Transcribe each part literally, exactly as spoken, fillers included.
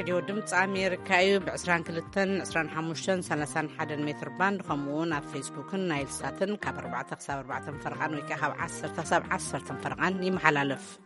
راديو دمت أمريكا بعشرين كلتن عشرين حموشن سلسان حدن متر باند خمون في فيسبوك نايل ساتن كاب أربعة خساب أربعة فرقان ويكهب عشر تساب عشر فرقان يمحلالف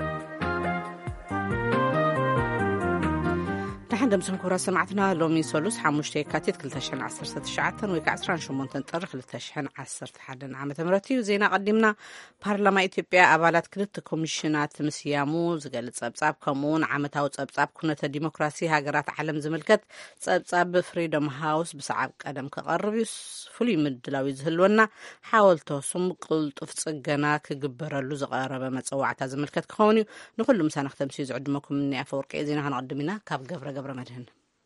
نحن دمسم كورا سمعتنا لومي سولوس حموشتي كاتيت كلتشحن عصر ستشعاتن ويكا عصران شمونتن طرخ لتشحن عصر تحدن عامة مرتي وزينا قدمنا بارلما إثيوبيا أبالات كلت كوميشنات مسيامو زقال تصابصاب كمون عامتاو تصابصاب كونة ديمقراسي هاقرات عالم زملكت تصابصاب فريدوم هاوس بسعاب قدم كغربيوس فلي مدلاوي زهلونا حاولتو سم قلطف صقنا كقبرلو زغارة بمتصوعتا زملكت كخونيو نقول مسا نختم سيز عدمكم مني أفوركي زينا هنقدمنا كاب قبر قبر مدهن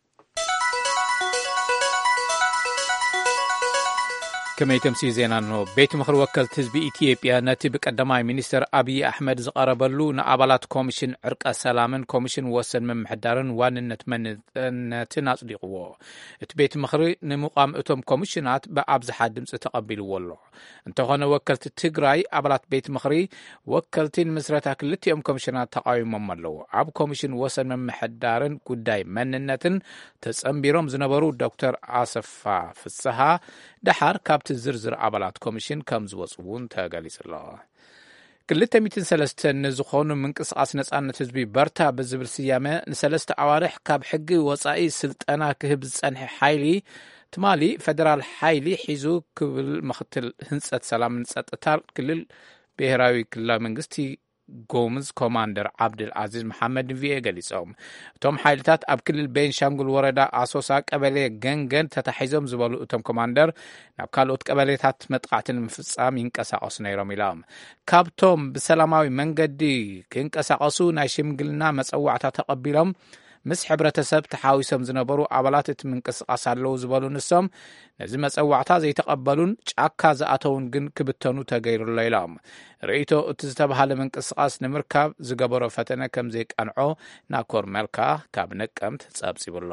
كما يتمسي زينانو بيت مخر وكلت حزب إثيوبيا نتي قدماي مينستر أبي أحمد زقربلو نأبالات كوميشن عرق السلامن كوميشن وسن ممحدارن واننت مننتن أصدقوا بيت مخر نمقام اتم كوميشنات بأبزح دمس تقبلوا والله انتهانا وكلت تجراي أبالات بيت مخري وكلتين مسرتا كلتي أم كوميشنات تقايم مملو عب كوميشن وسن ممحدارن قداي مننتن تسأمبيرهم زنبرو دكتور آصف فسها دحار كابت زرزر أبالات كوميشن كم زوصون تاقاليس الله كلتا ميتن سلستن زخون منقصقاس نصانت حزبي برتا بزبل سيامه نسلست عوارح كاب حقي وصائي سلطنا كهب صنح حيلي تمالي فدرال حيلي حيزو كبل مختل هنصت سلام نصطتال كلل بهراوي كلا منغستي ጎምዝ ኮማንደር አብዱል አዚዝ መሐመድ ቪኤ ገሊጾም ቶም ሓይልታት ኣብ ክልል ቤንሻንጉል ወረዳ ኣሶሳ ቀበሌ ገንገን ተታሒዞም ዝበሉ እቶም ኮማንደር ናብ ካልኦት ቀበሌታት መጥቃዕትን ምፍጻም ይንቀሳቀሱ ነይሮም ኢሎም ካብቶም ብሰላማዊ መንገዲ ክንቀሳቀሱ ናይ ሽምግልና መጸዋዕታ ተቀቢሎም ምስ ሕብረተሰብ ተሓዊሶም ዝነበሩ ኣባላት እቲ ምንቅስቃስ ኣለዉ ዝበሉ ንሶም ነዚ መጸዋዕታ ዘይተቀበሉን ጫካ ዝኣተውን ግን ክብተኑ ተገይሩሎ ኢሎም ርእይቶ እቲ ዝተባሃለ ምንቅስቃስ ንምርካብ ዝገበሮ ፈተነ ከም ዘይቃንዖ ናኮር መልካ ካብ ነቀምት ጸብጺብሎ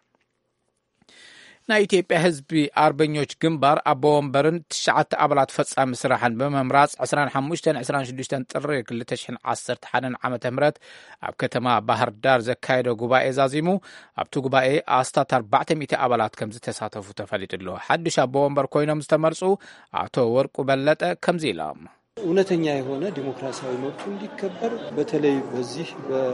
ናይ ኢትዮጵያ ህዝቢ አርበኞች ግንባር አቦ ወንበርን ትሽዓተ አባላት ፈጻሚ ስራሕን በመምራጽ عشرين خمسة عشرين ستة ጥሪ ሁለት ሺህ ዓሰርተ ሓደ ዓመተ ምህረት ኣብ ከተማ ባህር ዳር ዘካየደ ጉባኤ ዛዚሙ ኣብቲ ጉባኤ ኣስታት ኣርባዕተ ሚእቲ አባላት ከም ዝተሳተፉ ተፈሊጡሎ ሓድሽ አቦ ወንበር ኮይኖም ዝተመርጹ አቶ ወርቁ በለጠ ከምዚ ኢሎም እውነተኛ የሆነ ዲሞክራሲያዊ መብት እንዲከበር በተለይ በዚህ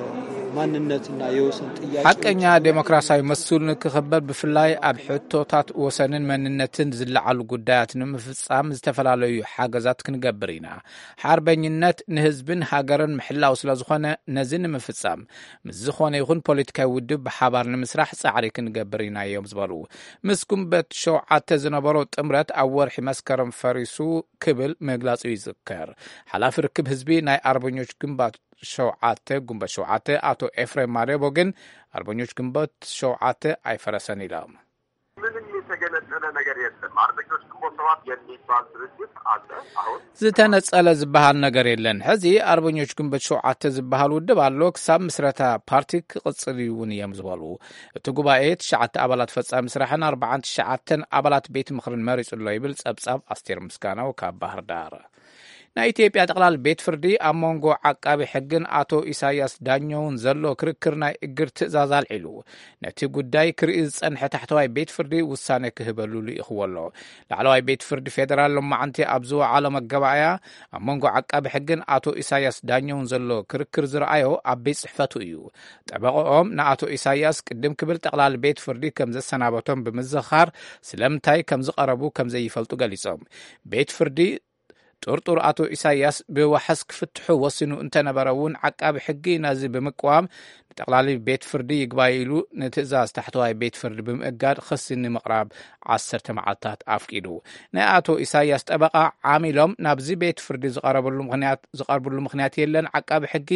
በማንነትና የወሰን ጥያቄ ሐቀኛ ዲሞክራሲያዊ መስኡልን ክኸበር ብፍላይ ኣብ ሕቶታት ወሰንን መንነትን ዝለዓሉ ጉዳያትን ምፍጻም ዝተፈላልዩ ሓገዛት ክንገብር ኢና ሓርበኝነት ንህዝብን ሃገርን ምሕላው ስለዝኾነ ነዝን ምፍጻም ምስ ዝኾነ ይኹን ፖለቲካዊ ውድብ ብሓባር ንምስራሕ ጻዕሪ ክንገብር ኢና እዮም ዝበሉ ምስኩም በት ሸውዓተ ዝነበሮ ጥምረት ኣብ ወርሒ መስከረም ፈሪሱ ክብል መግለጺ ይዝከር ሓላፊ ርክብ ህዝቢ ናይ አርበኞች ግንባር ሸውዓተ ግንባር ሸውዓተ አቶ ኤፍሬም ማሬቦ ግን አርበኞች ግንባር ሸውዓተ አይፈረሰን ይላል ምንም የተገለጸለ ነገር የለም አርበኞች ግንባር ሸውዓተ የሚባል ድርጅት አለ አሁን ዝተነጸለ ዝባሃል ነገር የለን ሕዚ አርበኞች ግንባር ሸውዓተ ዝባሃል ውድብ አሎ ክሳብ ምስረታ ፓርቲ ክቅጽል ይውን የምዝበሉ እቲ ጉባኤ ትሽዓተ አባላት ፈጻሚ ስራሕን አርባዕተ ትሽዓተ አባላት ቤት ምክርን መሪጽሎ ይብል ጸብጻብ አስቴር ምስጋናው ካብ ባህር ዳር ናይ ኢትዮጵያ ጠቅላል ቤት ፍርዲ ኣብ መንጎ ዓቃቢ ሕግን አቶ ኢሳያስ ዳኞውን ዘሎ ክርክር ናይ እግር ትእዛዝ አልዒሉ ነቲ ጉዳይ ክርኢ ዝጸንሐ ታሕተዋይ ቤት ፍርዲ ውሳነ ክህበሉ ይኽወሎ ላዕለዋይ ቤት ፍርዲ ፌደራል ሎማዓንቲ ኣብ ዝወዓሎ መገባእያ ኣብ መንጎ ዓቃቢ ሕግን አቶ ኢሳያስ ዳኞውን ዘሎ ክርክር ዝረኣዮ ኣብ ቤት ጽሕፈቱ እዩ ጠበቆኦም ንአቶ ኢሳያስ ቅድም ክብል ጠቅላል ቤት ፍርዲ ከም ዘሰናበቶም ብምዝኻር ስለምንታይ ከም ዝቐረቡ ከም ዘይፈልጡ ገሊጾም ቤት ፍርዲ ጥርጥር አቶ ኢሳያስ በዋሐስ ክፍትሑ ወስኑ እንተነበረውን ዓቃቢ ሕጊ ናዚ በመቋም ጠቅላሊ ቤት ፍርዲ ይግባይሉ ንትእዛዝ ታሕተዋይ ቤት ፍርዲ ብምእጋድ ክስ ንምቕራብ ዓሰርተ መዓልታት አፍቂዱ ናይ አቶ ኢሳያስ ጠበቃ ዓሚሎም ናብዚ ቤት ፍርዲ ዝቀረበሉ ምክንያት ዝቀርብሉ ምክንያት የለን ዓቃቢ ሕጊ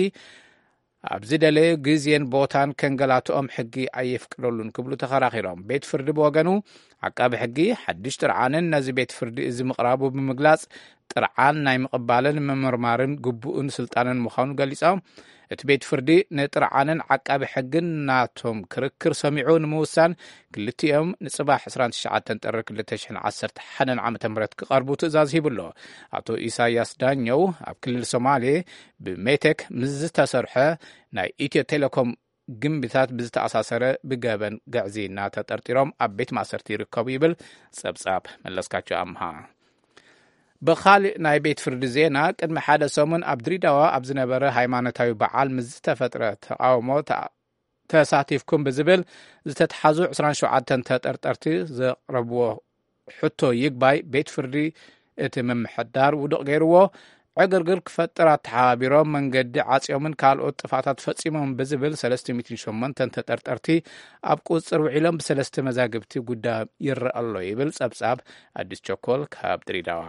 ኣብዚ ደለየ ግዜን ቦታን ከንገላትኦም ሕጊ ኣይፍቅደሉን ክብሉ ተኸራኺሮም ቤት ፍርዲ ብወገኑ ዓቃቢ ሕጊ ሓድሽ ጥርዓንን ነዚ ቤት ፍርዲ እዚ ምቕራቡ ብምግላጽ ጥርዓን ናይ ምቕባልን ምምርማርን ግቡእን ስልጣንን ምዃኑ ገሊጾም እቲ ቤት ፍርዲ ንጥርዓንን ዓቃቢ ሕግን ናቶም ክርክር ሰሚዑ ንምውሳን ክልቲኦም ንጽባሕ عشرين تسعة ጥሪ ሁለት ሺህ ዓሰርተ ሓደ ዓመተ ምህረት ክቐርቡ ትእዛዝ ሂብሎ አቶ ኢሳያስ ዳኘው ኣብ ክልል ሶማሌ ብሜቴክ ምስ ዝተሰርሐ ናይ ኢትዮ ቴሌኮም ግንብታት ብዝተኣሳሰረ ብገበን ገዕዚና ተጠርጢሮም ኣብ ቤት ማእሰርቲ ይርከቡ ይብል ጸብጻብ መለስካቸው ኣምሃ። ብኻልእ ናይ ቤት ፍርዲ ዜና ቅድሚ ሓደ ሰሙን ኣብ ድሬዳዋ ኣብ ዝነበረ ሃይማኖታዊ በዓል ምስ ዝተፈጥረ ተቃውሞ ተሳቲፍኩም ብዝብል ዝተተሓዙ عشرين وسبعة ተጠርጠርቲ ዘቕረብዎ ሕቶ ይግባይ ቤት ፍርዲ እቲ ምምሕዳር ውድቕ ገይርዎ ዕግርግር ክፈጥር ተሓቢሮም መንገዲ ዓጽዮምን ካልኦት ጥፋታት ፈጺሞም ብዝብል ሰለስተ ሚእቲ ወሸሞንተ ተጠርጠርቲ ኣብ ቁጽር ውዒሎም ብሰለስተ መዛግብቲ ጉዳይ ይረአ ኣሎ ይብል ጸብጻብ ኣዲስ ቸኮል ካብ ድሬዳዋ።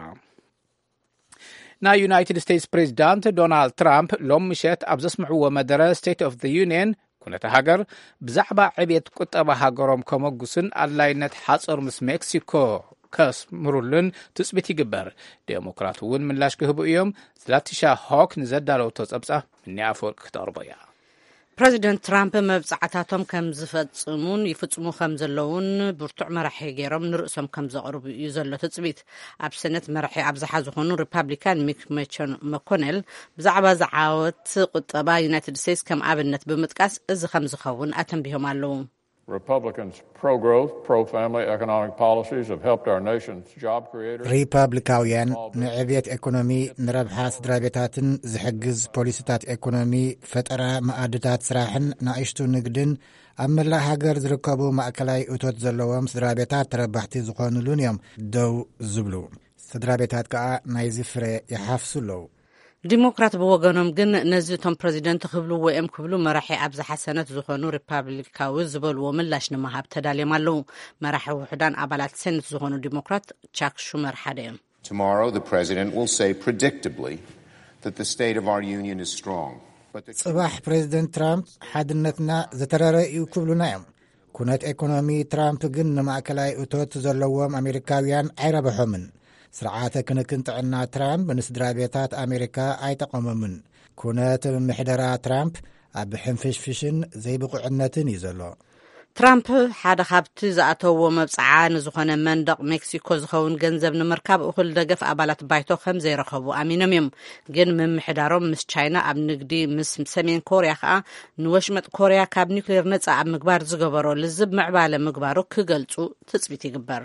ናይ ዩናይትድ ስቴትስ ፕሬዚዳንት ዶናልድ ትራምፕ ሎም ምሸት ኣብ ዘስምዕዎ መደረ ስቴት ኦፍ ዘ ዩኒየን ኩነታ ሃገር ብዛዕባ ዕብየት ቁጠባ ሃገሮም ከመጉስን ኣድላይነት ሓፀር ምስ ሜክሲኮ ከስምሩልን ትጽቢት ይግበር። ዴሞክራት እውን ምላሽ ክህቡ እዮም። ዝላቲሻ ሆክ ንዘዳለውቶ ጸብጻብ ምኒ ኣፈወርቂ ክተቕርቦ እያ። ፕሬዚደንት ትራምፕ መብጻዕታቶም ከም ዝፈጽሙን ይፍጽሙ ከም ዘለውን ብርቱዕ መራሒ ገይሮም ንርእሶም ከም ዘቕርቡ እዩ ዘሎ ትጽቢት። ኣብ ሰነት መራሒ ኣብዝሓ ዝኾኑ ሪፐብሊካን ሚክ መኮኔል ብዛዕባ ዝዓወት ቁጠባ ዩናይትድ ስቴትስ ከም ኣብነት ብምጥቃስ እዚ ከም ዝኸውን ኣተንቢሆም ኣለዉ። Republicans pro-growth, pro-family economic policies have helped our nation's job creators. ሪፐብሊካውያን ንዕብየት ኢኮኖሚ ንረብሓ ስድራቤታትን ዝሕግዝ ፖሊሲታት ኢኮኖሚ ፈጠራ ማኣድታት ስራሕን ንኣሽቱ ንግድን ኣብ መላእ ሃገር ዝርከቡ ማእከላይ እቶት ዘለዎም ስድራቤታት ተረባሕቲ ዝኾኑሉን እዮም ደው ዝብሉ። ስድራቤታት ከዓ ናይዚ ፍረ ይሓፍሱ ኣለዉ። ዲሞክራት ብወገኖም ግን ነዚ እቶም ፕሬዚደንት ክብሉ ወይም ክብሉ መራሒ ኣብ ዝሓሰነት ዝኾኑ ሪፐብሊካዊ ዝበልዎ ምላሽ ንምሃብ ተዳልዮም ኣለዉ። መራሒ ውሕዳን ኣባላት ሴኔት ዝኾኑ ዲሞክራት ቻክ ሹመር ሓደ እዮም። Tomorrow the president will say predictably that the state of our union is strong. ጽባሕ ፕሬዚደንት ትራምፕ ሓድነትና ዘተረረ እዩ ክብሉና እዮም። ኩነት ኢኮኖሚ ትራምፕ ግን ንማእከላይ እቶት ዘለዎም ኣሜሪካውያን ኣይረብሖምን። ስርዓተ ክንክን ጥዕና ትራምፕ ንስድራ ቤታት ኣሜሪካ ኣይጠቐመምን። ኩነት ምሕደራ ትራምፕ ኣብ ሕንፍሽፍሽን ዘይብቑዕነትን እዩ ዘሎ። ትራምፕ ሓደ ካብቲ ዝኣተውዎ መብፅዓ ንዝኾነ መንደቕ ሜክሲኮ ዝኸውን ገንዘብ ንምርካብ እኹል ደገፍ ኣባላት ባይቶ ከም ዘይረኸቡ ኣሚኖም እዮም። ግን ምምሕዳሮም ምስ ቻይና ኣብ ንግዲ ምስ ሰሜን ኮርያ ከዓ ንወሽመጥ ኮርያ ካብ ኒውክሌር ነፃ ኣብ ምግባር ዝገበሮ ልዝብ ምዕባለ ምግባሩ ክገልጹ ትጽቢት ይግበር።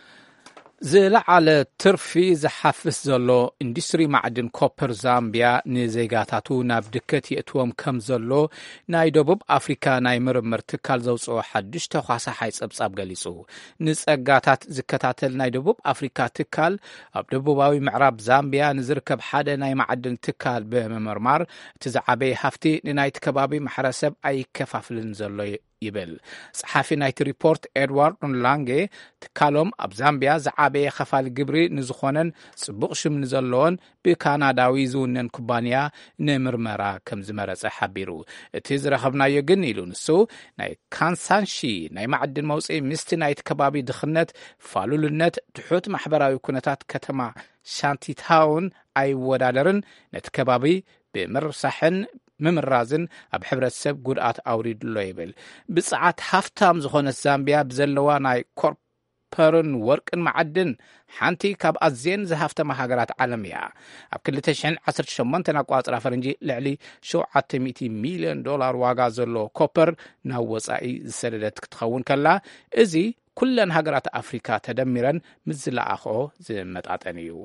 ዝለዓለ ትርፊ ዝሓፍስ ዘሎ ኢንዱስትሪ ማዕድን ኮፐር ዛምቢያ ንዜጋታቱ ናብ ድከት የእትዎም ከም ዘሎ ናይ ደቡብ ኣፍሪካ ናይ ምርምር ትካል ዘውፅኦ ሓድሽ ተኳሳሓይ ጸብጻብ ገሊጹ። ንጸጋታት ዝከታተል ናይ ደቡብ ኣፍሪካ ትካል ኣብ ደቡባዊ ምዕራብ ዛምቢያ ንዝርከብ ሓደ ናይ ማዕድን ትካል ብምምርማር እቲ ዝዓበየ ሃፍቲ ንናይቲ ከባቢ ማሕበረሰብ ኣይከፋፍልን ዘሎ ይብል። ጸሓፊ ናይቲ ሪፖርት ኤድዋርድ ላንጌ ትካሎም ኣብ ዛምቢያ ዝዓበየ ኸፋል ግብሪ ንዝኾነን ጽቡቕ ሽም ንዘለዎን ብካናዳዊ ዝውነን ኩባንያ ንምርመራ ከም ዝመረጸ ሓቢሩ። እቲ ዝረኸብናዮ ግን ኢሉ ንሱ ናይ ካንሳንሺ ናይ ማዕድን መውፅኢ ምስቲ ናይቲ ከባቢ ድኽነት፣ ፋሉልነት፣ ትሑት ማሕበራዊ ኩነታት ከተማ ሻንቲታውን ኣይወዳደርን ነቲ ከባቢ ብምርሳሕን ምምራዝን ኣብ ሕብረተሰብ ጉድኣት ኣውሪድሎ ይብል። ብፅዓት ሃፍታም ዝኾነት ዛምቢያ ብዘለዋ ናይ ኮፐርን ወርቅን ማዕድን ሓንቲ ካብ ኣዝየን ዝሃፍተማ ሃገራት ዓለም እያ። ኣብ ክልተ ሽሕን ዓሰርተ ሸሞንተ ኣቋፅራ ፈረንጂ ልዕሊ ሸውዓተ ሚእቲ ሚልዮን ዶላር ዋጋ ዘሎ ኮፐር ናብ ወፃኢ ዝሰደደት ክትኸውን ከላ እዚ ኩለን ሃገራት ኣፍሪካ ተደሚረን ምዝለኣኽኦ ዝመጣጠን እዩ።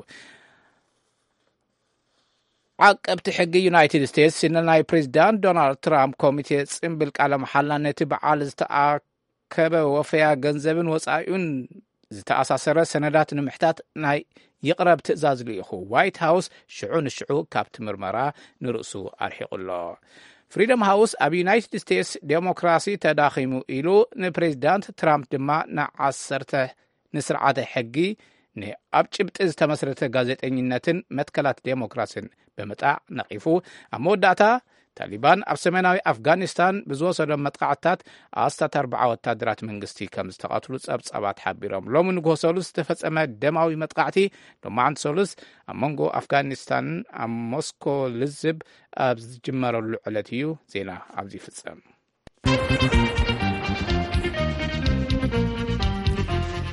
ዓቀብቲ ሕጊ ዩናይትድ ስቴትስ ናይ ፕሬዚዳንት ዶናልድ ትራምፕ ኮሚቴ ጽምብል ቃለ መሓላ ነቲ በዓል ዝተኣከበ ወፈያ ገንዘብን ወፃኢን ዝተኣሳሰረ ሰነዳት ንምሕታት ናይ ይቕረብ ትእዛዝ ልኢኹ ዋይት ሃውስ ሽዑ ንሽዑ ካብቲ ምርመራ ንርእሱ ኣርሒቑሎ። ፍሪደም ሃውስ ኣብ ዩናይትድ ስቴትስ ዴሞክራሲ ተዳኺሙ ኢሉ ንፕሬዚዳንት ትራምፕ ድማ ንዓሰርተ ንስርዓተ ሕጊ ኣብ ጭብጢ ዝተመስረተ ጋዜጠኝነትን መትከላት ዴሞክራሲን ብምጣዕ ነቒፉ ኣብ መወዳእታ ታሊባን ኣብ ሰሜናዊ ኣፍጋኒስታን ብዝወሰዶም መጥቃዕትታት ኣስታት ኣርባዓ ወታደራት መንግስቲ ከም ዝተቐትሉ ጸብጻባት ሓቢሮም። ሎሚ ንግሆ ሰሉስ ዝተፈጸመ ደማዊ መጥቃዕቲ ሎማዓንቲ ሰሉስ ኣብ መንጎ ኣፍጋኒስታንን ኣብ ሞስኮ ልዝብ ኣብ ዝጅመረሉ ዕለት እዩ። ዜና ኣብዚ ይፍጸም።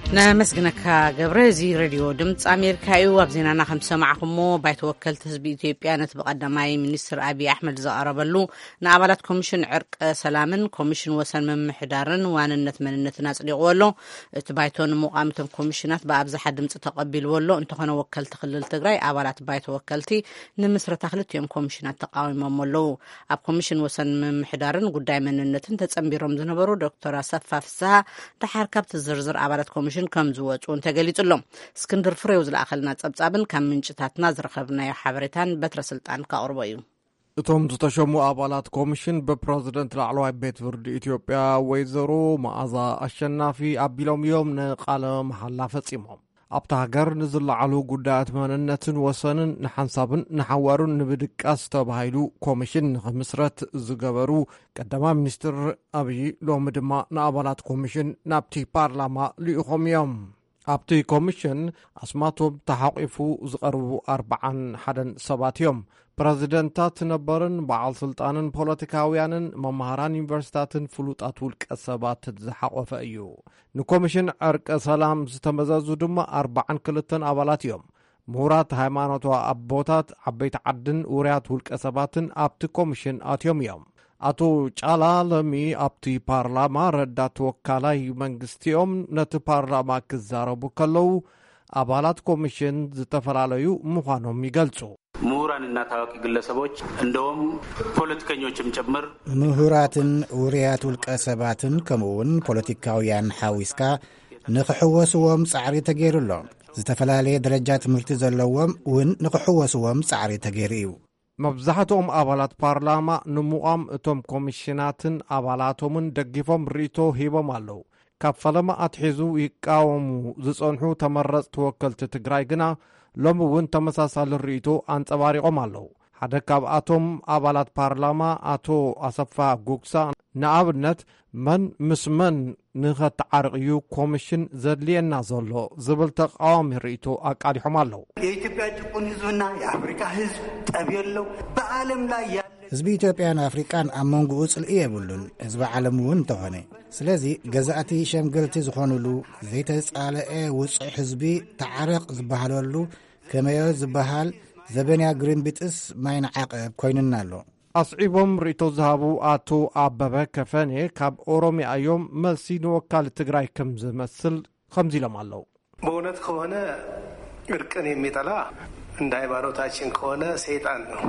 نመስግነካ ገብረ እዚ ሬድዮ ድምፂ ኣሜሪካ እዩ። ኣብ ዜናና ከም ሰማዕኹሞ ባይተ ወከልቲ ህዝቢ ኢትዮጵያ ነቲ ብቐዳማይ ሚኒስትር ኣብይ ኣሕመድ ዘቐረበሉ ንኣባላት ኮሚሽን ዕርቀ ሰላምን ኮሚሽን ወሰን ምምሕዳርን ዋንነት መንነትን ኣጽዲቕዎ ኣሎ። እቲ ባይቶ ንምቋም እቶም ኮሚሽናት ብኣብዝሓ ድምፂ ተቐቢልዎ ኣሎ። እንተኾነ ወከልቲ ክልል ትግራይ ኣባላት ባይተ ወከልቲ ንምስረታ ክልቲኦም ኮሚሽናት ተቃዊሞም ኣለዉ። ኣብ ኮሚሽን ወሰን ምምሕዳርን ጉዳይ መንነትን ተጸንቢሮም ዝነበሩ ዶክተር ኣሰፋ ፍስሓ ድሓር ካብቲ ዝርዝር ኣባላት ኮሚሽን ከም ዝወጹን ተገሊጹሎም። እስክንድር ፍሬው ዝለኣኸልና ጸብጻብን ካብ ምንጭታትና ዝረኸብናዮ ሓበሬታን በትረ ስልጣን ካቕርቦ እዩ። እቶም ዝተሸሙ ኣባላት ኮሚሽን ብፕረዚደንት ላዕለዋይ ቤት ፍርዲ ኢትዮጵያ ወይዘሮ መዓዛ ኣሸናፊ ኣቢሎም እዮም ንቃለ መሓላ ፈጺሞም። ኣብቲ ሃገር ንዝለዓሉ ጉዳያት መንነትን ወሰንን ንሓንሳብን ንሓዋሩን ንብድቃስ ተባሂሉ ኮሚሽን ንኽምስረት ዝገበሩ ቀዳማ ሚኒስትር ኣብይ ሎሚ ድማ ንኣባላት ኮሚሽን ናብቲ ፓርላማ ልኢኾም እዮም። ኣብቲ ኮሚሽን ኣስማቶም ተሓቂፉ ዝቐርቡ ኣርባዓን ሓደን ሰባት እዮም። ፕረዚደንታት ነበርን በዓል ስልጣንን ፖለቲካውያንን መምሃራን ዩኒቨርሲታትን ፍሉጣት ውልቀ ሰባት ዝሓቆፈ እዩ። ንኮሚሽን ዕርቀ ሰላም ዝተመዘዙ ድማ ኣርባዓን ክልተን ኣባላት እዮም። ምሁራት ሃይማኖት ኣቦታት ዓበይቲ ዓድን ውርያት ውልቀ ሰባትን ኣብቲ ኮሚሽን ኣትዮም እዮም። ኣቶ ጫላ ለሚ ኣብቲ ፓርላማ ረዳት ወካላይ መንግስቲኦም ነቲ ፓርላማ ክዛረቡ ከለዉ ኣባላት ኮሚሽን ዝተፈላለዩ ምዃኖም ይገልጹ። ምሁራንና ታዋቂ ግለሰቦች እንደውም ፖለቲከኞችም ጭምር ምሁራትን ውርያት ውልቀ ሰባትን ከምኡውን ፖለቲካውያን ሓዊስካ ንኽሕወስዎም ጻዕሪ ተገይሩሎም ዝተፈላለየ ደረጃ ትምህርቲ ዘለዎም እውን ንኽሕወስዎም ጻዕሪ ተገይሩ እዩ። መብዛሕትኦም ኣባላት ፓርላማ ንምቋም እቶም ኮሚሽናትን ኣባላቶምን ደጊፎም ርእቶ ሂቦም ኣለዉ። ካብ ፈለማ ኣትሒዙ ይቃወሙ ዝጸንሑ ተመረጽቲ ወከልቲ ትግራይ ግና ሎሚ እውን ተመሳሳሊ ርእቶ አንጸባሪቆም ኣለዉ። ሓደ ካብኣቶም ኣባላት ፓርላማ ኣቶ ኣሰፋ ጉግሳ ንኣብነት መን ምስ መን ንኸተዓርቕዩ ኮሚሽን ዘድልየና ዘሎ ዝብል ተቃዋሚ ርእቶ ኣቃዲሖም ኣለዉ። የኢትዮጵያ ጭቁን ህዝብና የአፍሪካ ህዝብ ጠብ የለው በዓለም ላይ ያለ ህዝቢ ኢትዮጵያን ኣፍሪቃን ኣብ መንጎኡ ጽልኢ የብሉን ህዝቢ ዓለም እውን እንተኾነ ስለዚ ገዛእቲ ሸምገልቲ ዝኾኑሉ ዘይተጻልአ ውፅዕ ህዝቢ ተዓረቕ ዝበሃለሉ ከመዮ ዝበሃል ዘበንያ ግሪንቢጥስ ማይን ዓቐብ ኮይኑና ኣሎ። ኣስዒቦም ርእቶ ዝሃቡ ኣቶ ኣበበ ከፈኔ ካብ ኦሮሚያ እዮም መልሲ ንወካል ትግራይ ከም ዝመስል ከምዚ ኢሎም ኣለዉ። በእውነት ከሆነ እርቅን የሚጠላ እንደ ሃይማኖታችን ከሆነ ሰይጣን ነው።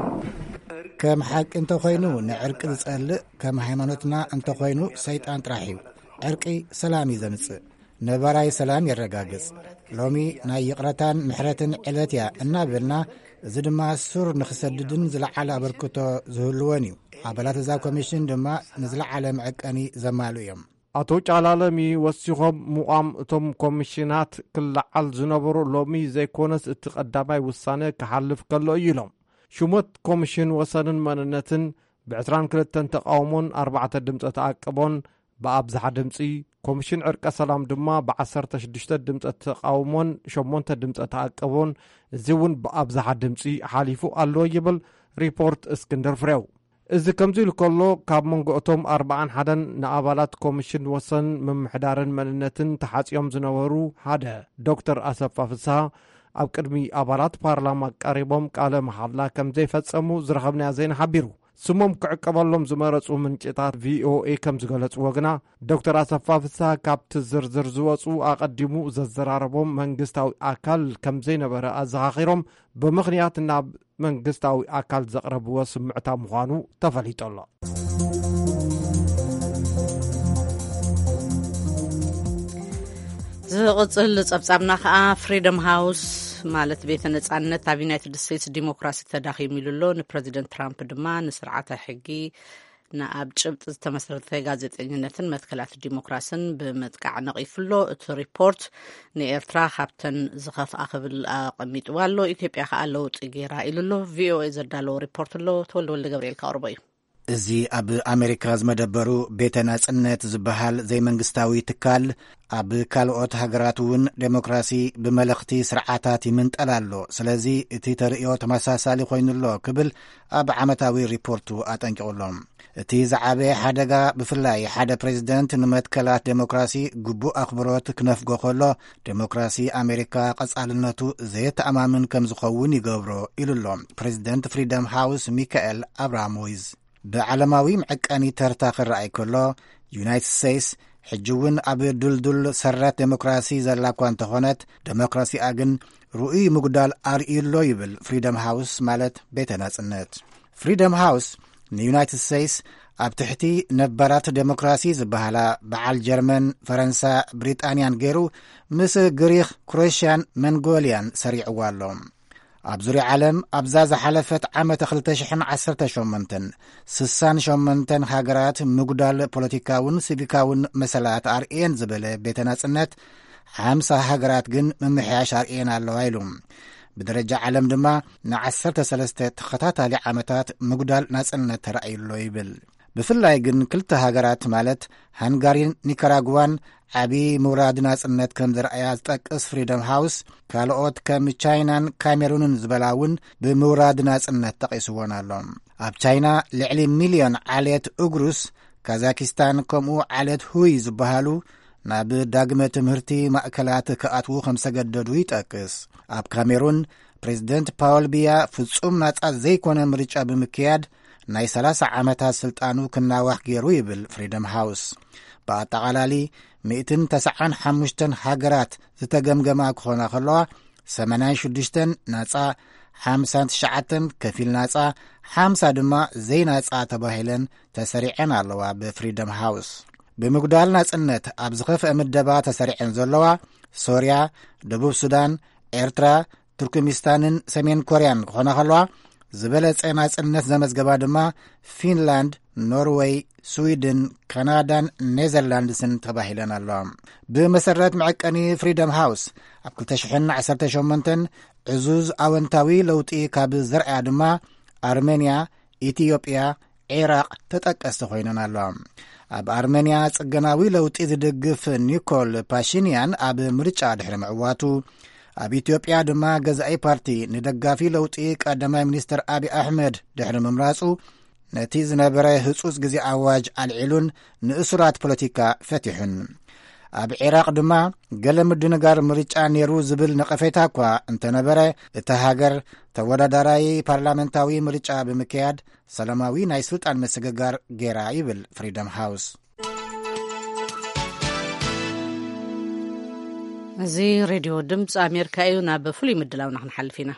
ከም ሓቂ እንተኾይኑ ንዕርቂ ዝጸልእ ከም ሃይማኖትና እንተኾይኑ ሰይጣን ጥራሕ እዩ። ዕርቂ ሰላም እዩ ዘምጽእ ነባራይ ሰላም የረጋግጽ። ሎሚ ናይ ይቕረታን ምሕረትን ዕለት እያ እናበልና እዚ ድማ ሱር ንኽሰድድን ዝለዓለ ኣበርክቶ ዝህልወን እዩ። ኣባላት እዛ ኮሚሽን ድማ ንዝለዓለ መዐቀኒ ዘማሉ እዮም። ኣቶ ጫላለሚ ወሲኾም ምቋም እቶም ኮሚሽናት ክለዓል ዝነበሩ ሎሚ ዘይኮነስ እቲ ቀዳማይ ውሳነ ክሓልፍ ከሎ እዩ ኢሎም። ሹመት ኮሚሽን ወሰንን መንነትን ብዕስራን ክልተን ተቃውሞን ኣርባዕተ ድምፂ ተኣቅቦን ብኣብዝሓ ድምፂ ኮሚሽን ዕርቀ ሰላም ድማ ብዓሰርተ ሽዱሽተ ድምፂ ተቃውሞን ሸሞንተ ድምፂ ተኣቅቦን እዚ እውን ብኣብዝሓ ድምፂ ሓሊፉ ኣሎ ይብል ሪፖርት እስክንድር ፍሬው። እዚ ከምዚ ኢሉ ከሎ ካብ መንጎ እቶም ኣርባዓን ሓደን ንኣባላት ኮሚሽን ወሰን ምምሕዳርን መንነትን ተሓፂኦም ዝነበሩ ሓደ ዶክተር ኣሰፋ ፍስሓ ኣብ ቅድሚ ኣባላት ፓርላማ ቀሪቦም ቃለ መሓላ ከም ዘይፈጸሙ ዝረኸብናያ ዜና ሓቢሩ። ስሞም ክዕቀበሎም ዝመረጹ ምንጭታት ቪኦኤ ከም ዝገለጽዎ ግና ዶክተር ኣሰፋ ፍስሓ ካብቲ ዝርዝር ዝወፁ ኣቐዲሙ ዘዘራረቦም መንግስታዊ ኣካል ከም ዘይነበረ ኣዘኻኺሮም ብምኽንያት ናብ መንግስታዊ ኣካል ዘቕረብዎ ስምዕታ ምዃኑ ተፈሊጡ ኣሎ። ዝቕጽል ጸብጻብና ከዓ ፍሪደም ሃውስ ማለት ቤተ ነጻነት ኣብ ዩናይትድ ስቴትስ ዲሞክራሲ ተዳኺሙ ኢሉሎ ንፕረዚደንት ትራምፕ ድማ ንስርዓተ ሕጊ ንኣብ ጭብጢ ዝተመስረተ ጋዜጠኝነትን መትከላት ዲሞክራስን ብምጥቃዕ ነቒፉሎ እቲ ሪፖርት ንኤርትራ ካብተን ዝኸፍኣ ክብል ኣቐሚጥዋ ኣሎ። ኢትዮጵያ ከዓ ለውጢ ገይራ ኢሉሎ ቪኦኤ ዘዳለዎ ሪፖርት ኣሎ። ተወልደ ወልደ ገብርኤል ካቕርቦ እዩ። እዚ ኣብ ኣሜሪካ ዝመደበሩ ቤተ ናጽነት ዝበሃል ዘይመንግስታዊ ትካል ኣብ ካልኦት ሃገራት እውን ዴሞክራሲ ብመለኽቲ ስርዓታት ይምንጠል ኣሎ፣ ስለዚ እቲ ተርእዮ ተመሳሳሊ ኮይኑሎ ክብል ኣብ ዓመታዊ ሪፖርቱ ኣጠንቂቑሎም። እቲ ዝዓበየ ሓደጋ ብፍላይ ሓደ ፕሬዚደንት ንመትከላት ዴሞክራሲ ግቡእ ኣኽብሮት ክነፍጎ ከሎ ዴሞክራሲ ኣሜሪካ ቀጻልነቱ ዘየተኣማምን ከም ዝኸውን ይገብሮ ኢሉሎም ፕሬዚደንት ፍሪደም ሃውስ ሚካኤል ኣብራሞዊዝ። ብዓለማዊ ምዕቀኒ ተርታ ክረአይ ከሎ ዩናይትድ ስቴትስ ሕጂ እውን ኣብ ዱልዱል ሰረት ዴሞክራሲ ዘላ እኳ እንተኾነት ዴሞክራሲኣ ግን ርኡይ ምጉዳል ኣርእዩሎ ይብል ፍሪደም ሃውስ ማለት ቤተ ናጽነት። ፍሪደም ሃውስ ንዩናይትድ ስቴትስ ኣብ ትሕቲ ነባራት ዴሞክራሲ ዝበሃላ በዓል ጀርመን፣ ፈረንሳ፣ ብሪጣንያን ገይሩ ምስ ግሪኽ፣ ክሮኤሽያን፣ መንጎልያን ሰሪዕዋ ኣሎ። ኣብ ዙርያ ዓለም ኣብዛ ዝሓለፈት ዓመት ክልተ ሽሕ ዓሰርተ ሸሞንተ ስሳ ሸሞንተ ሃገራት ምጉዳል ፖለቲካውን ሲቪካውን መሰላት ኣርእየን ዝበለ ቤተ ናጽነት ሓምሳ ሃገራት ግን ምምሕያሽ ኣርእየን ኣለዋ ኢሉ። ብደረጃ ዓለም ድማ ንዓሰርተ ሰለስተ ተኸታታሊ ዓመታት ምጉዳል ናጽነት ተረእዩሎ ይብል። ብፍላይ ግን ክልተ ሃገራት ማለት ሃንጋሪን ኒካራጓን ዓብዪ ምውራድ ናጽነት ከም ዝረአያ ዝጠቅስ ፍሪደም ሃውስ ካልኦት ከም ቻይናን ካሜሩንን ዝበላውን ብምውራድ ናጽነት ጠቒስዎን ኣሎ። ኣብ ቻይና ልዕሊ ሚልዮን ዓልየት እግሩስ፣ ካዛኪስታን ከምኡ ዓልየት ሁይ ዝበሃሉ ናብ ዳግመ ትምህርቲ ማእከላት ክኣትዉ ከም ዝተገደዱ ይጠቅስ። ኣብ ካሜሩን ፕሬዚደንት ፓውል ቢያ ፍጹም ናጻ ዘይኮነ ምርጫ ብምክያድ ናይ ሰላሳ ዓመታት ስልጣኑ ክናዋሕ ገይሩ ይብል ፍሪደም ሃውስ። ብኣጠቓላሊ ሚእትን ተስዓን ሓሙሽተን ሃገራት ዝተገምገማ ክኾና ከለዋ ሰማንያን ሽዱሽተን ናጻ፣ ሓምሳን ትሽዓተን ከፊል ናጻ፣ ሓምሳ ድማ ዘይናጻ ተባሂለን ተሰሪዐን ኣለዋ ብፍሪደም ሃውስ። ብምጉዳል ናጽነት ኣብ ዝኸፍአ ምደባ ተሰሪዐን ዘለዋ ሶርያ፣ ደቡብ ሱዳን፣ ኤርትራ፣ ቱርክሚስታንን ሰሜን ኮርያን ክኾና ከለዋ ዝበለጸ ናጽነት ዘመዝገባ ድማ ፊንላንድ፣ ኖርዌይ፣ ስዊድን፣ ካናዳን ኔዘርላንድስን ተባሂለን ኣለዋ። ብመሰረት መዐቀኒ ፍሪደም ሃውስ ኣብ ክልተ ሽሕ ዓሰርተ ሸሞንተ ዕዙዝ ኣወንታዊ ለውጢ ካብ ዘርአያ ድማ ኣርሜንያ፣ ኢትዮጵያ፣ ዒራቅ ተጠቀስቲ ኮይነን ኣለዋ። ኣብ ኣርሜንያ ጽገናዊ ለውጢ ዝድግፍ ኒኮል ፓሽንያን ኣብ ምርጫ ድሕሪ ምዕዋቱ፣ ኣብ ኢትዮጵያ ድማ ገዛኢ ፓርቲ ንደጋፊ ለውጢ ቀዳማይ ሚኒስትር አብይ ኣሕመድ ድሕሪ ምምራጹ ነቲ ዝነበረ ህጹጽ ግዜ ኣዋጅ ኣልዒሉን ንእሱራት ፖለቲካ ፈቲሑን። ኣብ ዒራቅ ድማ ገለ ምድንጋር ምርጫ ነይሩ ዝብል ነቐፌታ እኳ እንተነበረ እታ ሃገር ተወዳዳራይ ፓርላሜንታዊ ምርጫ ብምክያድ ሰላማዊ ናይ ስልጣን መስግጋር ጌራ ይብል ፍሪደም ሃውስ። እዚ ሬድዮ ድምፂ ኣሜሪካ እዩ። ናብ ፍሉይ ምድላውና ክንሓልፍ ኢና።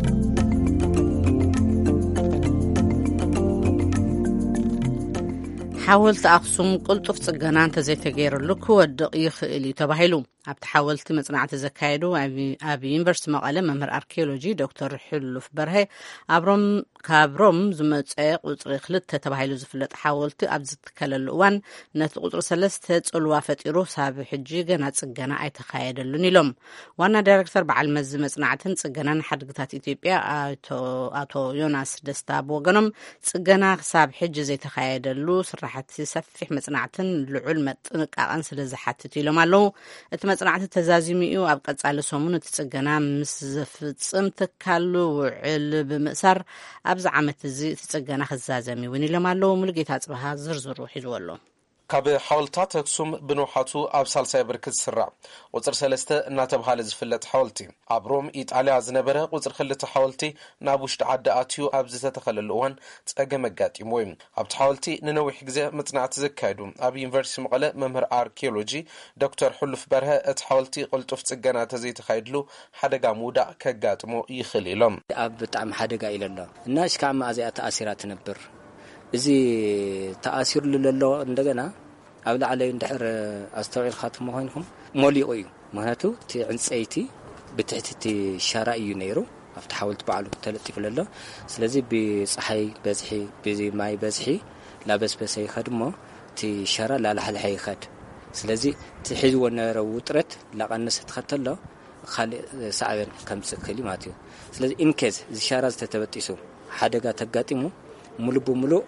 ሓወልቲ ኣክሱም ቅልጡፍ ጽገና እንተዘይተገይሩሉ ክወድቕ ይኽእል እዩ ተባሂሉ ኣብቲ ሓወልቲ መጽናዕቲ ዘካየዱ ኣብ ዩኒቨርሲቲ መቐለ መምህር ኣርኪኦሎጂ ዶክተር ሕሉፍ በርሀ ኣብሮም ካብሮም ዝመፀ ቁፅሪ ክልተ ተባሂሉ ዝፍለጥ ሓወልቲ ኣብ ዝትከለሉ እዋን ነቲ ቁፅሪ ሰለስተ ጽልዋ ፈጢሩ ሳብ ሕጂ ገና ጽገና ኣይተካየደሉን ኢሎም። ዋና ዳይሬክተር በዓል መዚ መጽናዕትን ጽገናን ሓድግታት ኢትዮጵያ ኣቶ ዮናስ ደስታ ብወገኖም ጽገና ሳብ ሕጂ ዘይተካየደሉ ስራሕቲ ሰፊሕ መጽናዕትን ልዑል ጥንቃቐን ስለ ዝሓትት ኢሎም ኣለዉ። እቲ መጽናዕቲ ተዛዚሙ እዩ ኣብ ቀጻሊ ሰሙን እቲ ጽገና ምስ ዘፍጽም ትካሉ ውዕል ብምእሳር ኣብዚ ዓመት እዚ እቲ ጽገና ክዛዘም እውን ኢሎም ኣለዉ። ሙሉጌታ ጽባሃ ዝርዝሩ ሒዝዎ ኣሎ። ካብ ሓወልታት ኣክሱም ብንውሓቱ ኣብ ሳልሳይ ብርክት ዝስራዕ ቁፅሪ ሰለስተ እናተባሃለ ዝፍለጥ ሓወልቲ ኣብ ሮም ኢጣልያ ዝነበረ ቁፅሪ ክልተ ሓወልቲ ናብ ውሽጢ ዓዲ ኣትዩ ኣብ ዝተተኸለሉ እዋን ፀገም ኣጋጢሙ እዩ። ኣብቲ ሓወልቲ ንነዊሕ ግዜ መጽናዕቲ ዘካየዱ ኣብ ዩኒቨርሲቲ መቐለ መምህር ኣርኪኦሎጂ ዶክተር ሕሉፍ በርሀ እቲ ሓወልቲ ቅልጡፍ ጽገና ተዘይተካየድሉ ሓደጋ ምውዳእ ከጋጥሞ ይኽእል ኢሎም። ኣብ ብጣዕሚ ሓደጋ ኢለሎ እና ሽካዕ ማእዚኣ ተኣሲራ ትነብር እዚ ተኣሲሩሉ ዘሎ እንደገና ኣብ ላዕለ እንድሕር ኣስተውዒልካትሞ ኮይንኩም ሞሊቑ እዩ። ምክንያቱ እቲ ዕንፀይቲ ብትሕቲ እቲ ሻራ እዩ ነይሩ ኣብቲ ሓወልቲ በዓሉ ተለጢፉ ዘሎ። ስለዚ ብፀሓይ በዝሒ ብማይ በዝሒ ላበስበሰ ይኸድ እሞ እቲ ሻራ ላላሕልሐ ይኸድ። ስለዚ እቲ ሒዝዎ ነበረ ውጥረት ላቐነሰ ትኸተሎ ካልእ ሳዕበን ከምፅእ ክእል ማለት እዩ። ስለዚ ኢንኬዝ እዚ ሻራ ዝተተበጢሱ ሓደጋ ተጋጢሙ ሙሉ ብሙሉእ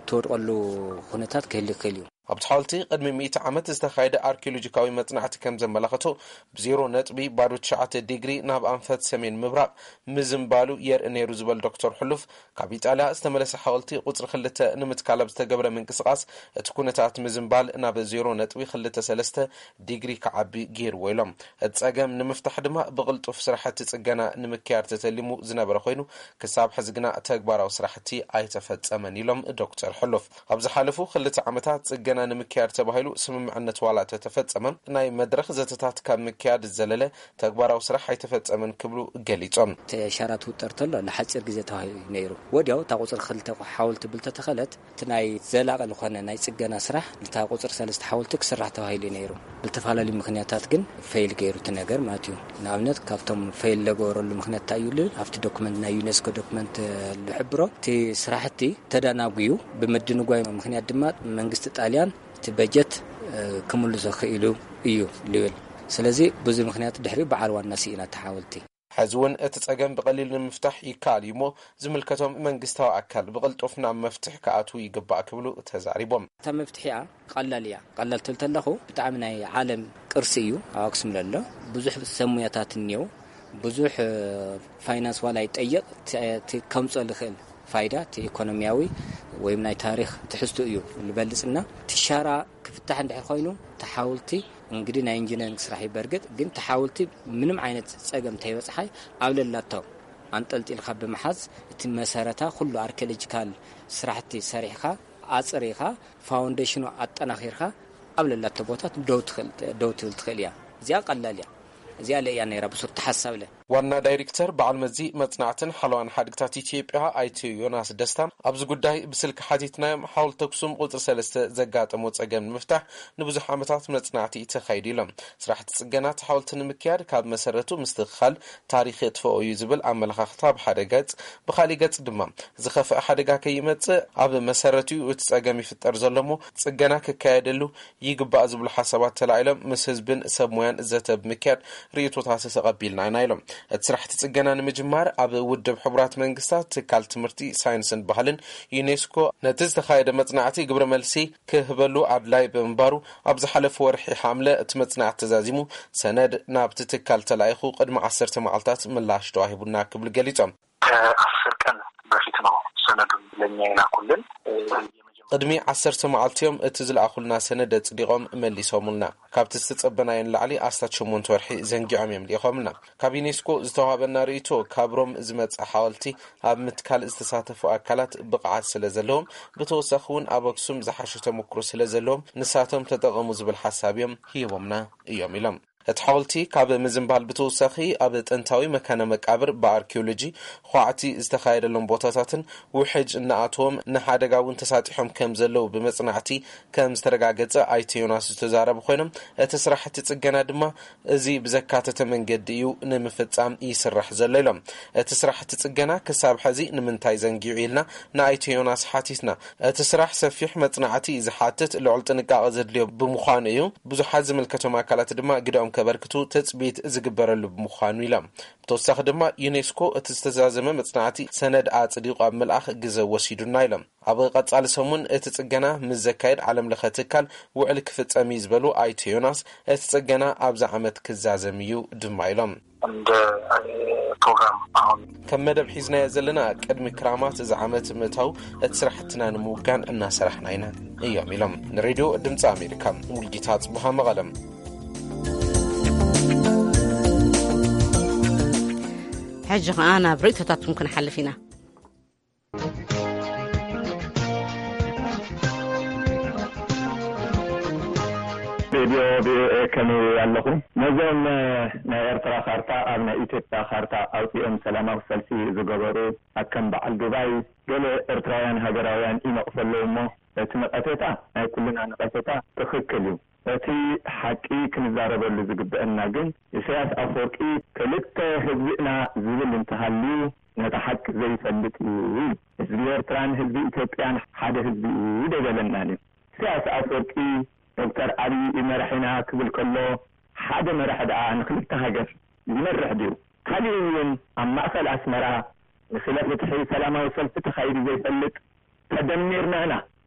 ተወድቀሉ ኩነታት ክህሊ ክህልዩ ኣብቲ ሓወልቲ ቅድሚ ሚእቲ ዓመት ዝተኻየደ ኣርኪኦሎጂካዊ መጽናዕቲ ከም ዘመላኽቶ ብዜሮ ነጥቢ ባዶ ትሽዓተ ዲግሪ ናብ ኣንፈት ሰሜን ምብራቕ ምዝምባሉ የርኢ ነይሩ ዝበል ዶክተር ሕሉፍ ካብ ኢጣልያ ዝተመለሰ ሓወልቲ ቁፅሪ ክልተ ንምትካል ኣብ ዝተገብረ ምንቅስቓስ እቲ ኩነታት ምዝምባል ናብ ዜሮ ነጥቢ ክልተ ሰለስተ ዲግሪ ክዓቢ ገይርዎ ኢሎም እቲ ፀገም ንምፍታሕ ድማ ብቕልጡፍ ስራሕቲ ጽገና ንምክያድ ተተሊሙ ዝነበረ ኮይኑ ክሳብ ሕዚ ግና ተግባራዊ ስራሕቲ ኣይተፈጸመን ኢሎም ዶክተር ሕሉፍ ኣብ ዝሓለፉ ክልተ ዓመታት ጽገና ንምክያድ ተባሂሉ ስምምዕነት ዋላ ተፈጸመ ናይ መድረኽ ዘተታት ካብ ምክያድ ዘለለ ተግባራዊ ስራሕ ኣይተፈጸመን ክብሉ ገሊጾም ተሻራት ውጥርተሎ ለሓፂር ግዜ ተባሂሉ ነይሩ ወዲያው ታቁፅር ክልተ ሓወልቲ ብልተተኸለት ናይ ዘላቀ ዝኾነ ናይ ጽገና ስራሕ ልታ ቁፅር ሰለስተ ሓወልቲ ክስራሕ ተባሂሉ ነይሩ ብልተፈላለዩ ምክንያታት ግን ፌል ገይሩ ትነገር ማለት እዩ ንኣብነት ካብቶም ፌል ለገበረሉ ምክንያት ታዩሉ ኣብቲ ዶክመንት ናይ ዩኔስኮ ዶክመንት ዝሕብሮ እቲ ስራሕቲ ተዳናጉዩ ብምድንጓይ ምክንያት ድማ መንግስቲ ጣልያን እቲ በጀት ክምሉ ዘኽኢሉ እዩ ልብል ስለዚ ብዙ ምክንያት ድሕሪ በዓል ዋና ሲኢና ተሓወልቲ ሕዝውን እቲ ፀገም ብቐሊል ንምፍታሕ ይካል እሞ ዝምልከቶም መንግስታዊ ኣካል ብቕልጡፍ ናብ መፍትሕ ከኣቱ ይግባእ ክብሉ ተዛሪቦም እታ መፍትሒያ ቀላል እያ ቀላል ትልተለኹ ብጣዕሚ ናይ ዓለም ቅርሲ እዩ ኣብ ኣክሱም ዘሎ ብዙሕ ሰሙያታት እኒው ብዙሕ ፋይናንስ ዋላ ይጠይቕ ከምፀ ልኽእል ፋይዳ ኢኮኖሚያዊ ወይም ናይ ታሪክ ትሕዝቱ እዩ ልበልጽና ትሻራ ክፍታሕ እንድሕር ኮይኑ ተሓውልቲ እንግዲህ ናይ ኢንጂነሪንግ ስራሕ ይበርግጥ ግን ተሓውልቲ ምንም ዓይነት ፀገም ተይበጽሓይ ኣብለላቶ አንጠልጥልካ በመሐዝ እቲ መሰረታ ሁሉ አርኪኦሎጂካል ስራሕቲ ሰሪሕካ አጽሪኻ ፋውንዴሽኑ አጠናኺርካ ኣብለላቶ ቦታት ዶውትኽል ዶውትል ትኽልያ እዚያ ቀላልያ እዚያ ለያ ነይራ ብሱር ተሐሳብለ ዋና ዳይሬክተር በዓል መዚ መጽናዕትን ሓለዋን ሓድግታት ኢትዮጵያ አይቱ ዮናስ ደስታ ኣብዚ ጉዳይ ብስልክ ሓቲትናዮም ሓወልቲ አክሱም ቁጥር ሰለስተ ዘጋጠሞ ፀገም ንምፍታሕ ንብዙሕ ዓመታት መጽናዕቲ ተኻይዱ ኢሎም ስራሕቲ ጽገናት ሓወልቲ ንምክያድ ካብ መሰረቱ ምስትኽኻል ታሪኽ ትፈኦዩ ዝብል ኣመለኻኽታ ብሓደ ገጽ ብኻሊእ ገጽ ድማ ዝኸፍአ ሓደጋ ከይመጽእ ኣብ መሰረቱ እቲ ፀገም ይፍጠር ዘሎሞ ጽገና ክካየደሉ ይግባእ ዝብሉ ሓሳባት ተላኢሎም ምስ ህዝብን ሰብ ሞያን ዘተብ ምክያድ ርኢቶታት ተቐቢልና ኢና ኢሎም እቲ ስራሕቲ ጽገና ንምጅማር ኣብ ውድብ ሕቡራት መንግስታት ትካል ትምህርቲ ሳይንስን ባህልን ዩኔስኮ ነቲ ዝተኻየደ መጽናዕቲ ግብረ መልሲ ክህበሉ ኣድላይ ብምንባሩ ኣብ ዝሓለፈ ወርሒ ሓምለ እቲ መጽናዕቲ ተዛዚሙ ሰነድ ናብቲ ትካል ተላኢኹ ቅድሚ ዓሰርተ መዓልታት ምላሽ ተዋሂቡና ክብል ገሊጾም አስር ቀን በፊት ነው ሰነዱ ለኛ ይላኩልን ቅድሚ ዓሰርተ መዓልትዮም እቲ ዝለኣኹልና ሰነድ ጽዲቆም መሊሶሙልና ካብቲ ዝተጸበናየን ላዕሊ ኣስታት ሸሞንተ ወርሒ ዘንጊዖም እዮም ሊኾምና ካብ ዩኔስኮ ዝተዋሃበና ርእይቶ ካብሮም ዝመጽእ ሓወልቲ ኣብ ምትካል ዝተሳተፉ ኣካላት ብቕዓት ስለ ዘለዎም ብተወሳኺ እውን ኣብ ኣክሱም ዝሓሸ ተመክሮ ስለ ዘለዎም ንሳቶም ተጠቐሙ ዝብል ሓሳብ እዮም ሂቦምና እዮም ኢሎም እቲ ሓወልቲ ካብ ምዝምባል ብተወሳኺ ኣብ ጥንታዊ መካነ መቃብር ብኣርኪኦሎጂ ኳዕቲ ዝተኻየደሎም ቦታታትን ውሕጅ እናኣተዎም ንሓደጋ እውን ተሳጢሖም ከም ዘለው ብመጽናዕቲ ከም ዝተረጋገጸ አይቱ ዮናስ ዝተዛረቡ ኮይኖም እቲ ስራሕቲ ጽገና ድማ እዚ ብዘካተተ መንገዲ እዩ ንምፍጻም ይስራሕ ዘሎ ኢሎም እቲ ስራሕቲ ጽገና ክሳብ ሕዚ ንምንታይ ዘንጊዑ ኢልና ንአይቱ ዮናስ ሓቲትና እቲ ስራሕ ሰፊሕ መጽናዕቲ ዝሓትት ልዑል ጥንቃቐ ዘድልዮ ብምዃኑ እዩ ብዙሓት ዝምልከቶም ኣካላት ድማ ግዳኦም ከበርክቱ ተጽቢት ዝግበረሉ ብምዃኑ ኢሎም ብተወሳኺ ድማ ዩኔስኮ እቲ ዝተዛዘመ መጽናዕቲ ሰነድ ኣጽዲቑ ኣብ ምልኣኽ ግዜ ወሲዱና ኢሎም ኣብ ቀጻሊ ሰሙን እቲ ጽገና ምስ ዘካየድ ዓለም ለኸ ትካል ውዕል ክፍጸም እዩ ዝበሉ አይቱ ዮናስ እቲ ጽገና ኣብዛ ዓመት ክዛዘም እዩ ድማ ኢሎም እንደ ፕሮግራም አሁን ከመደብ ሒዝናዮ ዘለና ቅድሚ ክራማት እዚ ዓመት ምእታው እቲ ስራሕትና ንምውጋን እናሰራሕና ኢና እዮም ኢሎም ንሬድዮ ድምፂ ኣሜሪካ ሙልጌታ ጽቡሃ መቐለም حج أنا بريت تات ممكن حلفينا فيديو كانوا يعلقون نزل نيرترا خارتا أبنا إيتيبتا خارتا أو تيوم سلامة وسلسي زجبرو أكم بعد دبي قال إرترايان هجرايان إما أفلومه تمقتتا أي كلنا نقتتا تخكليو أتي حكي كنزارب اللي زجبنا جن إساس أفرقي كلت هزبنا زبل انتهاليو نتحك زي فلتي زبير تران هزبي إثيوبيان حدا هزبي ودجلناني إساس أفرقي دكتور علي مرحنا كبل كله حدا مرح دعاء نخلت هجر يمرح ديو خليهم أما أصل أسمرها خلاف لتحي سلامة وصلت خير زي فلت تدمرنا أنا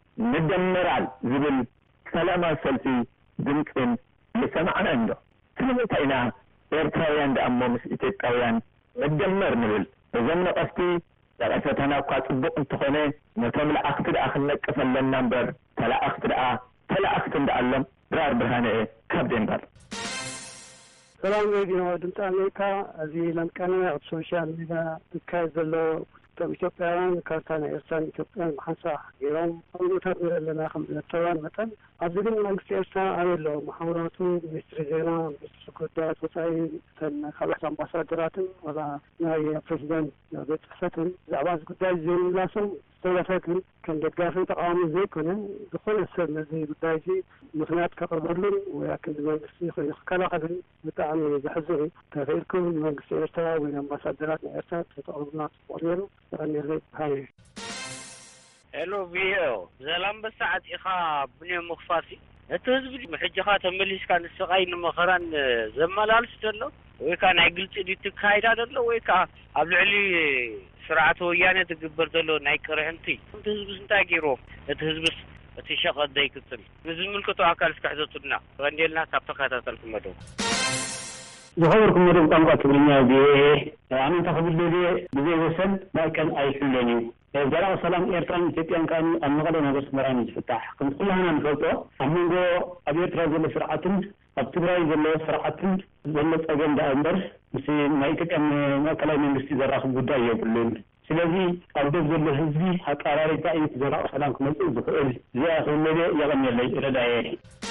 ندمرال زبل سلام سلفي دمكن لسمعنا عنده سلمتينا إرتراويان دأمومس إتيقاويان ندمر نبل وزمن قفتي لأفتنا وقات البق انتخوني نتوم لأخت الأخن نكفل للنمبر تلا أخت الأ تلا أخت دألم رار برهاني كابدين بار سلام عليكم ودمت أمريكا أزي لنكاني السوشيال ميديا تكايز اللو ኢትዮጵያውያን ካርታና ኤርትራን ኢትዮጵያን ማሐንሳ ይሮም አውቶታት ለና ከምለተዋን መጠን አብዝግን መንግስት ኤርትራ አየለው ማህበራቱ ሚኒስትር ዜና ሚኒስትር ጉዳያት ወሳይ ተና ካባስ አምባሳደራትን ወላ ናይ ፕሬዝዳንት ቤት ፈተን ዛባዝ ጉዳይ ዜናላሰው ተለፈክን ከንደጋፍ ተቃዋሚ ዘይኮነ ዝኾነ ሰብ ነዚ ጉዳይ ዚ ምክንያት ከቀርበሉን ወያክን መንግስት ይخከላኸልን በጣም ዘሕዝሩ ተፈይልኩም መንግስት ኤርትራ ወይ አምባሳደራት ኤርትራ ተጠቅሙና ወሪሩ أنا هاي هلو فيو زلام بساعة إخا بني مخفاسي التهزب محجخا تمليش كان السقاين مخران زمالال ستلو ويكان عقلت دي تكايدا دلو ويكا قبل علي سرعة ويانة تقبر دلو نايكر انتي التهزب سنتاقيرو التهزب تشاق الدايك التل نزل ملكتو عكال سكحزتنا غندي لنا كابتخاتا تلكم مدو زهوركم مدن قامقا كبرنا بيه أنا تخبر لي بزي وسن ما كان أي حلوني جراء سلام إيرتران إثيوبيان كان النغلة نغس مراني جفتاح كنت كلها نفوتو أمونغو أبي إيرتران زل سرعتن أبتبراي زل سرعتن زل أجن دا أمبر بسي ما يتكن ما كلا من بستي زراخ بوداي يقولون سلازي أبدو زل حزبي حق أراري تأيي جراء سلام كمسي زخير زي أخي المدي يغني اللي إردائي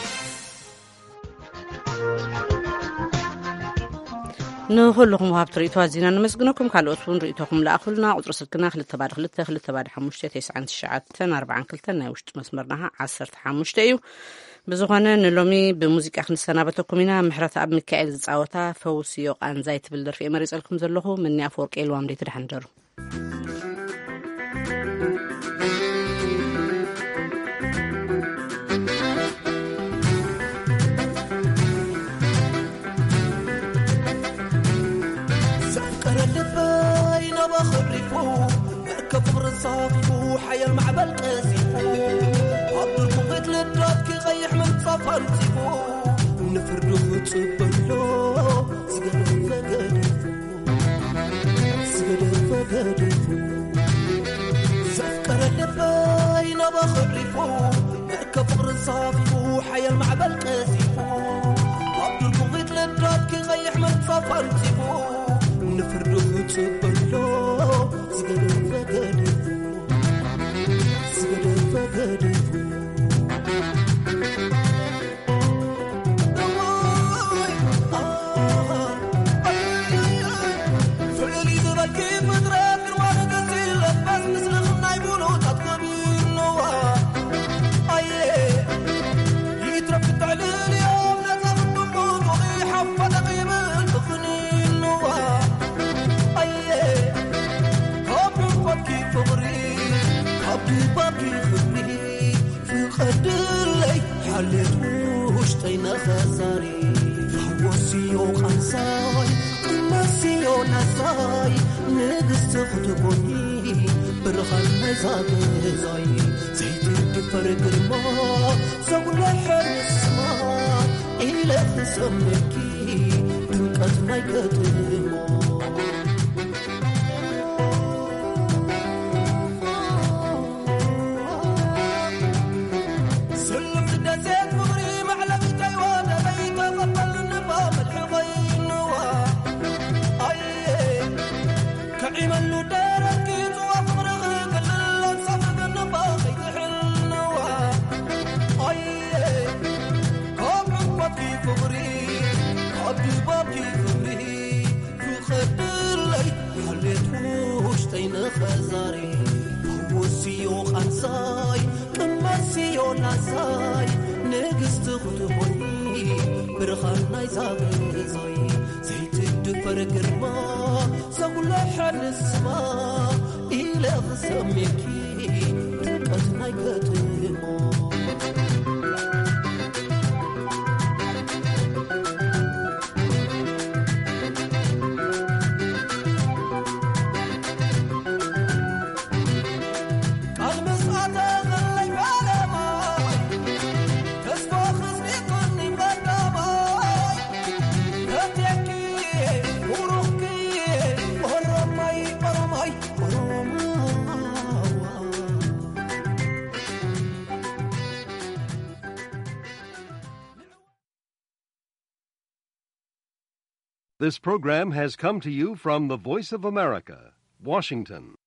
نخلكم وهاب تريتوا زينا نمسكنكم كالوتون ريتوكم لأخلنا عطر سلكنا خلت تبعد خلت خلت تبعد حمشتة تسعة تشعة أربعة كلتنا وشت مسمرناها عصرت حمشتة بزغنا نلومي بموسيقى أخن السنة بتوكمنا محرة أب مكائل زعوتا فوسيو عن زيت بلدر في أمريكا لكم زلهم مني أفورك إلو عملي ترحندر كفر صافو حيا المعبل قاسيفو عبد المغيط للدراب كي غيح من صفر تيفو نفردو تصبلو سقد فقديفو سقد فقديفو سفكر اللباين بخريفو كفر صافو حيا المعبل قاسيفو عبد المغيط للدراب كي غيح من صفر تيفو نفردو تصبلو سقد فقديفو سقد فقديفو فعلي ذرا كيف مدرك الوانا قتيل لباس مثل خنا يبولو تطقبين نوا ايه يترك التعليل يوم نزل الضمون وغي حفظ قيم البخنين نوا ايه عبدي باقي خبري في قدري حلت وشتينا خساري فحوسيو خنساي قمسيو نساي نقص خطبوني برخان مزاق زاي زيت الدفر قرما زولة حرسما إلى خسمكي دمكت مايكت المو إيمانو دارك يتوفرغ كل الصفق النباغي حلنوا أيه كم عبتي فغري عبدي باقي فغري في خدر لي حليت وشتين خزاري وسيو خنساي كمسيو نساي نقست خطبوني برخان نايزاق زاي زيت الدفر قرما سقول حال السماء إلى خسمكي دقت نايكتمو قال مسعد غلي بالي This program has come to you from the Voice of America, Washington.